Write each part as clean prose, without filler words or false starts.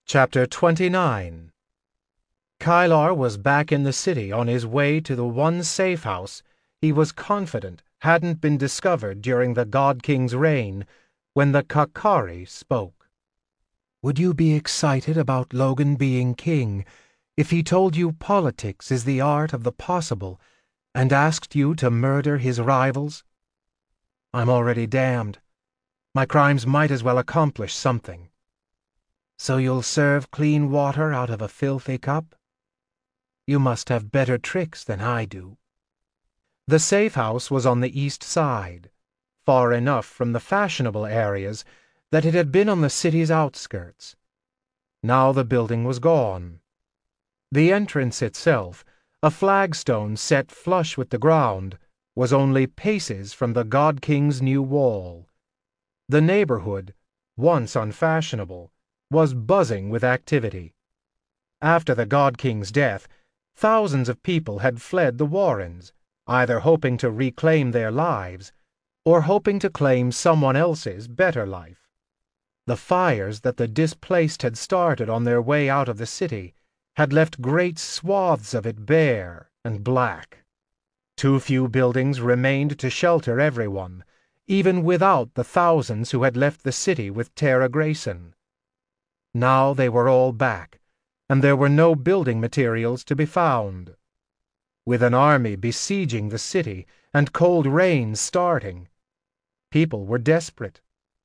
Chapter 29. Kylar was back in the city on his way to the one safe house he was confident hadn't been discovered during the God King's reign when the Kakari spoke. "Would you be excited about Logan being king if he told you politics is the art of the possible and asked you to murder his rivals? I'm already damned. My crimes might as well accomplish something. So you'll serve clean water out of a filthy cup? You must have better tricks than I do." The safe house was on the east side, far enough from the fashionable areas that it had been on the city's outskirts. Now the building was gone. The entrance itself, a flagstone set flush with the ground, was only paces from the God King's new wall. The neighborhood, once unfashionable, was buzzing with activity. After the God King's death, thousands of people had fled the Warrens, either hoping to reclaim their lives or hoping to claim someone else's better life. The fires that the displaced had started on their way out of the city had left great swaths of it bare and black. Too few buildings remained to shelter everyone, even without the thousands who had left the city with Tara Grayson. Now they were all back, and there were no building materials to be found. With an army besieging the city and cold rains starting, people were desperate.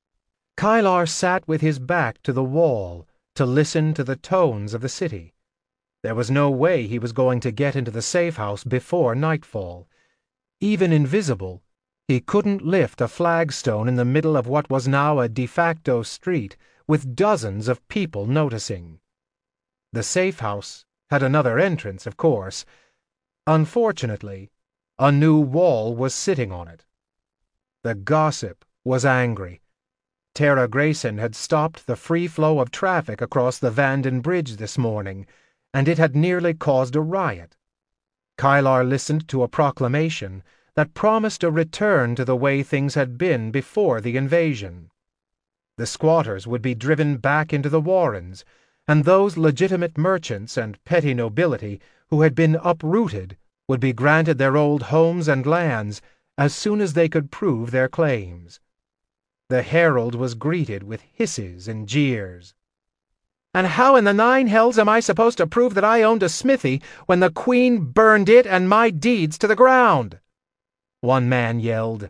Kylar sat with his back to the wall to listen to the tones of the city. There was no way he was going to get into the safe house before nightfall. Even invisible, he couldn't lift a flagstone in the middle of what was now a de facto street with dozens of people noticing. The safe house had another entrance, of course. Unfortunately, a new wall was sitting on it. The gossip was angry. Tara Grayson had stopped the free flow of traffic across the Vanden Bridge this morning, and it had nearly caused a riot. Kylar listened to a proclamation that promised a return to the way things had been before the invasion. The squatters would be driven back into the Warrens, and those legitimate merchants and petty nobility who had been uprooted would be granted their old homes and lands as soon as they could prove their claims. The herald was greeted with hisses and jeers. "And how in the nine hells am I supposed to prove that I owned a smithy when the Queen burned it and my deeds to the ground?" one man yelled.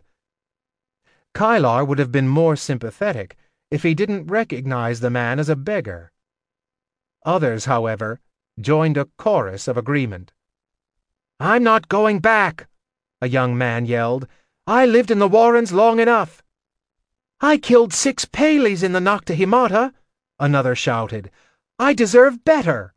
Kylar would have been more sympathetic if he didn't recognize the man as a beggar. Others, however, joined a chorus of agreement. "I'm not going back," a young man yelled. "I lived in the Warrens long enough." "I killed 6 Paleys in the Nocta Himata," another shouted. "I deserve better."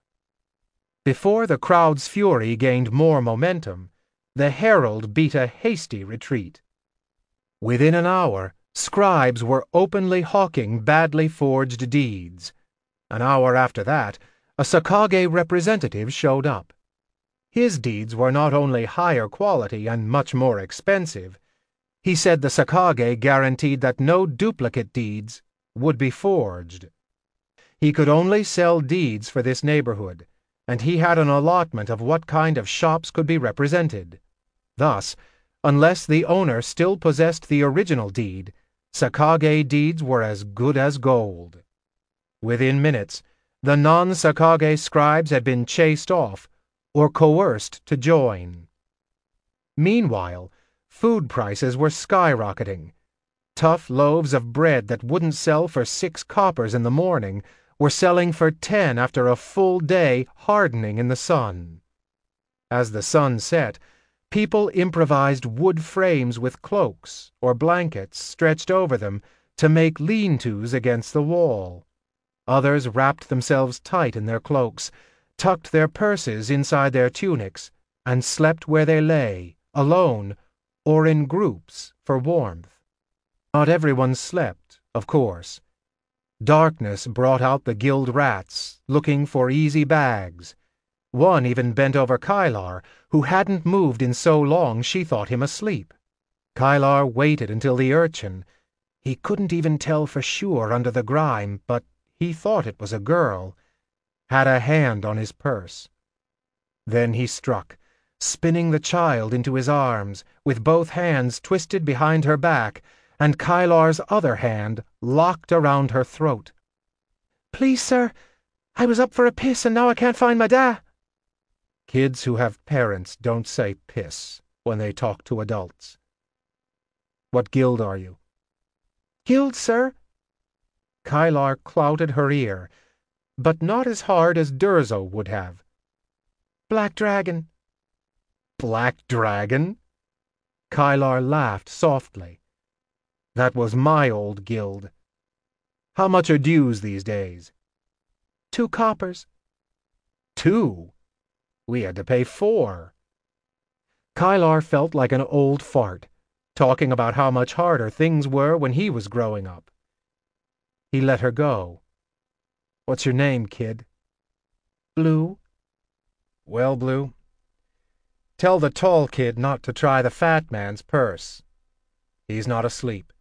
Before the crowd's fury gained more momentum, the herald beat a hasty retreat. Within an hour, scribes were openly hawking badly forged deeds. An hour after that, a Sakage representative showed up. His deeds were not only higher quality and much more expensive. He said the Sakage guaranteed that no duplicate deeds would be forged. He could only sell deeds for this neighborhood, and he had an allotment of what kind of shops could be represented. Thus, unless the owner still possessed the original deed, Sakage deeds were as good as gold. Within minutes, the non-Sakage scribes had been chased off or coerced to join. Meanwhile, food prices were skyrocketing. Tough loaves of bread that wouldn't sell for 6 coppers in the morning were selling for 10 after a full day hardening in the sun. As the sun set, people improvised wood frames with cloaks or blankets stretched over them to make lean-tos against the wall. Others wrapped themselves tight in their cloaks, tucked their purses inside their tunics, and slept where they lay, alone, or in groups for warmth. Not everyone slept, of course. Darkness brought out the guild rats, looking for easy bags. One even bent over Kylar, who hadn't moved in so long she thought him asleep. Kylar waited until the urchin, he couldn't even tell for sure under the grime, but he thought it was a girl, had a hand on his purse. Then he struck, spinning the child into his arms, with both hands twisted behind her back, and Kylar's other hand locked around her throat. "Please, sir, I was up for a piss and now I can't find my da." Kids who have parents don't say piss when they talk to adults. "What guild are you?" "Guild, sir." Kylar clouted her ear, but not as hard as Durzo would have. "Black Dragon." "Black Dragon?" Kylar laughed softly. "That was my old guild. How much are dues these days?" 2 coppers. 2? We had to pay 4. Kylar felt like an old fart, talking about how much harder things were when he was growing up. He let her go. "What's your name, kid?" "Blue." "Well, Blue, tell the tall kid not to try the fat man's purse. He's not asleep.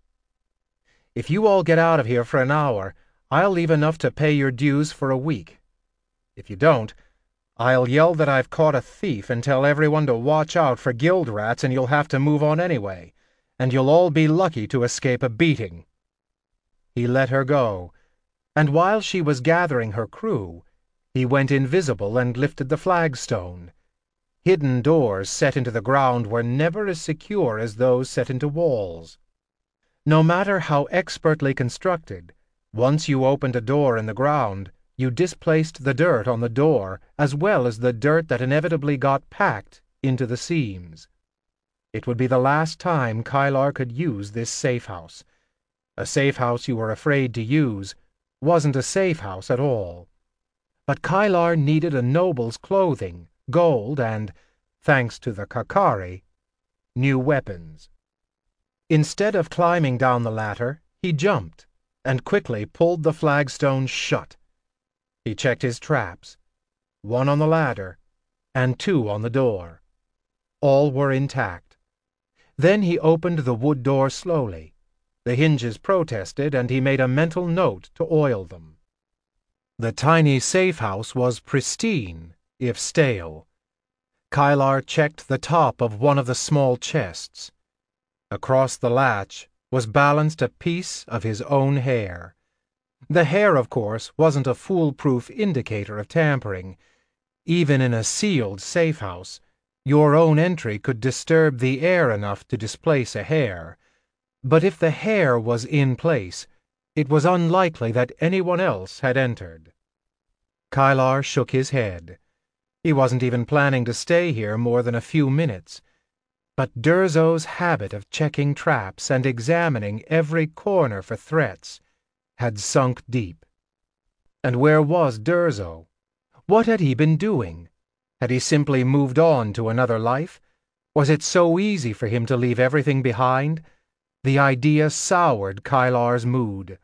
If you all get out of here for an hour, I'll leave enough to pay your dues for a week. If you don't, I'll yell that I've caught a thief and tell everyone to watch out for guild rats, and you'll have to move on anyway, and you'll all be lucky to escape a beating." He let her go, and while she was gathering her crew, he went invisible and lifted the flagstone. Hidden doors set into the ground were never as secure as those set into walls. No matter how expertly constructed, once you opened a door in the ground, you displaced the dirt on the door as well as the dirt that inevitably got packed into the seams. It would be the last time Kylar could use this safe house. A safe house you were afraid to use wasn't a safe house at all. But Kylar needed a noble's clothing, gold, and, thanks to the Kakari, new weapons. Instead of climbing down the ladder, he jumped and quickly pulled the flagstone shut. He checked his traps, 1 on the ladder and 2 on the door. All were intact. Then he opened the wood door slowly. The hinges protested, and he made a mental note to oil them. The tiny safe house was pristine, if stale. Kylar checked the top of one of the small chests. Across the latch was balanced a piece of his own hair. The hair, of course, wasn't a foolproof indicator of tampering. Even in a sealed safe house, your own entry could disturb the air enough to displace a hair. But if the hair was in place, it was unlikely that anyone else had entered. Kylar shook his head. He wasn't even planning to stay here more than a few minutes. But Durzo's habit of checking traps and examining every corner for threats had sunk deep. And where was Durzo? What had he been doing? Had he simply moved on to another life? Was it so easy for him to leave everything behind? The idea soured Kylar's mood.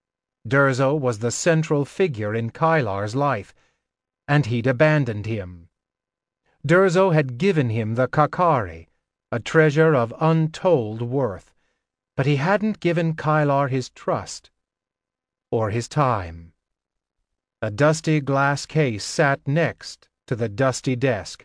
Durzo was the central figure in Kylar's life, and he'd abandoned him. Durzo had given him the Kakari, a treasure of untold worth, but he hadn't given Kylar his trust or his time. A dusty glass case sat next to the dusty desk.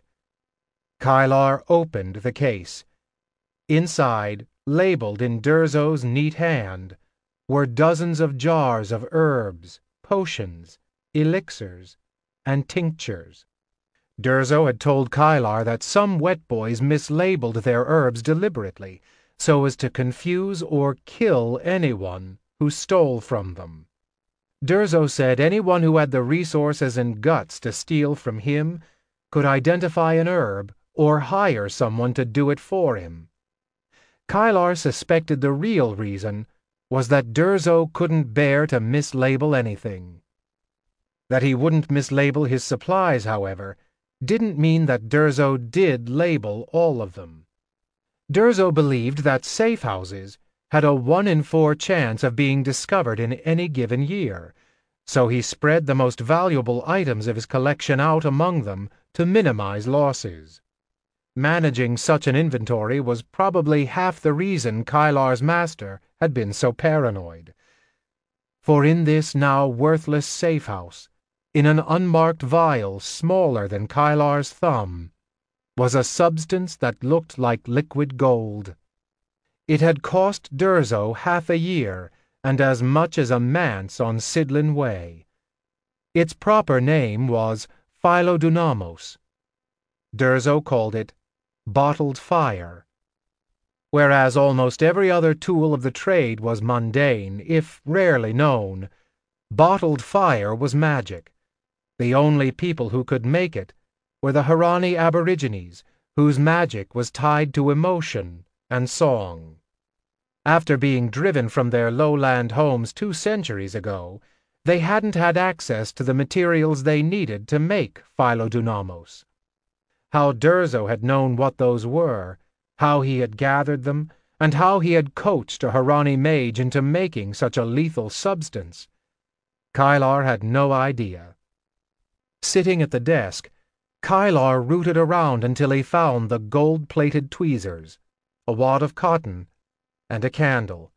Kylar opened the case. Inside, labeled in Durzo's neat hand, were dozens of jars of herbs, potions, elixirs, and tinctures. Durzo had told Kylar that some wet boys mislabeled their herbs deliberately, so as to confuse or kill anyone who stole from them. Durzo said anyone who had the resources and guts to steal from him could identify an herb or hire someone to do it for him. Kylar suspected the real reason was that Durzo couldn't bear to mislabel anything. That he wouldn't mislabel his supplies, however, didn't mean that Durzo did label all of them. Durzo believed that safe houses had a 1 in 4 chance of being discovered in any given year, so he spread the most valuable items of his collection out among them to minimize losses. Managing such an inventory was probably half the reason Kylar's master had been so paranoid. For in this now worthless safe house, in an unmarked vial smaller than Kylar's thumb, was a substance that looked like liquid gold. It had cost Durzo half a year and as much as a manse on Sidlin Way. Its proper name was Philodunamos. Durzo called it bottled fire. Whereas almost every other tool of the trade was mundane, if rarely known, bottled fire was magic. The only people who could make it were the Harani Aborigines, whose magic was tied to emotion and song. After being driven from their lowland homes 2 centuries ago, they hadn't had access to the materials they needed to make Philodunamos. How Durzo had known what those were, how he had gathered them, and how he had coached a Harani mage into making such a lethal substance, Kylar had no idea. Sitting at the desk, Kylar rooted around until he found the gold-plated tweezers, a wad of cotton, and a candle.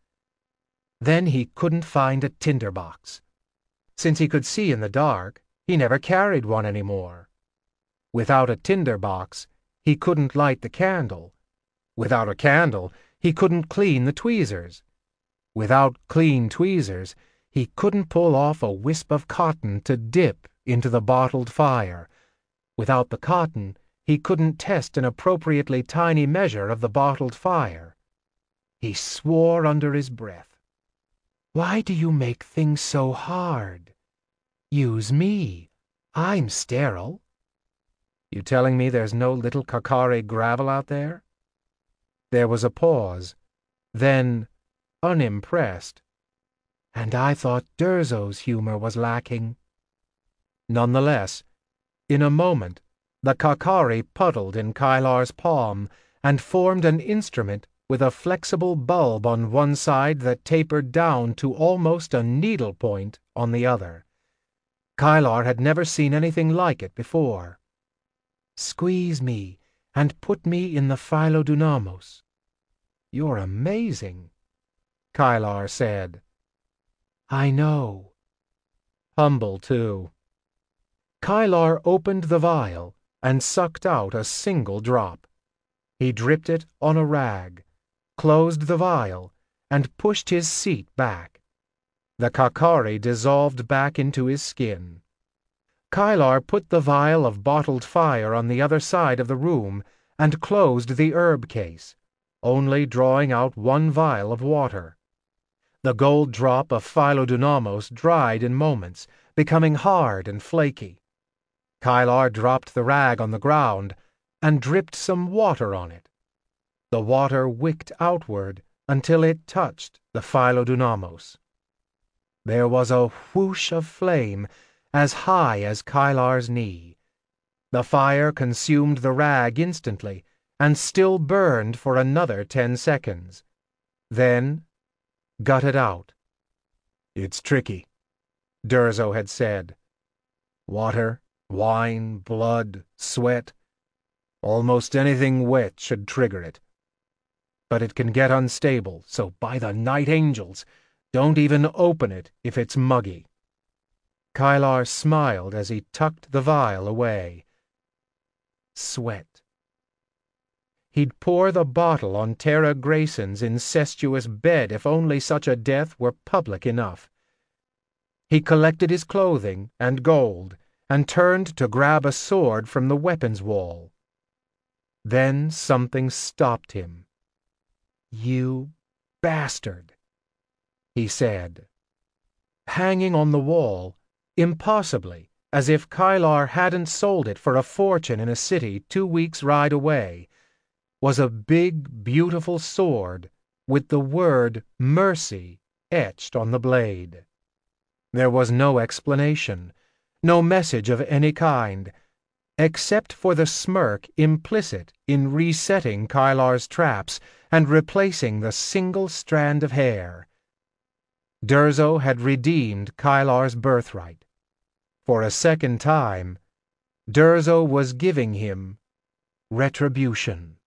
Then he couldn't find a tinderbox. Since he could see in the dark, he never carried one anymore. Without a tinderbox, he couldn't light the candle. Without a candle, he couldn't clean the tweezers. Without clean tweezers, he couldn't pull off a wisp of cotton to dip into the bottled fire. Without the cotton, he couldn't test an appropriately tiny measure of the bottled fire. He swore under his breath. "Why do you make things so hard? Use me. I'm sterile." "You telling me there's no little Kakari gravel out there?" There was a pause. Then, unimpressed, "And I thought Durzo's humor was lacking." Nonetheless, in a moment, the Kakari puddled in Kylar's palm and formed an instrument with a flexible bulb on one side that tapered down to almost a needlepoint on the other. Kylar had never seen anything like it before. "Squeeze me and put me in the Philodunamos." "You're amazing," Kylar said. "I know." Humble, too. Kylar opened the vial and sucked out a single drop. He dripped it on a rag, closed the vial, and pushed his seat back. The Kakari dissolved back into his skin. Kylar put the vial of bottled fire on the other side of the room and closed the herb case, only drawing out one vial of water. The gold drop of Philodunamos dried in moments, becoming hard and flaky. Kylar dropped the rag on the ground and dripped some water on it. The water wicked outward until it touched the Philodunamos. There was a whoosh of flame as high as Kylar's knee. The fire consumed the rag instantly and still burned for another 10 seconds. Then gutted out. "It's tricky," Durzo had said. "Water, wine, blood, sweat. Almost anything wet should trigger it. But it can get unstable, so by the night angels, don't even open it if it's muggy." Kylar smiled as he tucked the vial away. Sweat. He'd pour the bottle on Tara Grayson's incestuous bed if only such a death were public enough. He collected his clothing and gold and turned to grab a sword from the weapons wall. Then something stopped him. "You bastard," he said. Hanging on the wall, impossibly, as if Kylar hadn't sold it for a fortune in a city 2 weeks' ride away, was a big, beautiful sword with the word mercy etched on the blade. There was no explanation, no message of any kind, except for the smirk implicit in resetting Kylar's traps and replacing the single strand of hair. Durzo had redeemed Kylar's birthright. For a second time, Durzo was giving him retribution.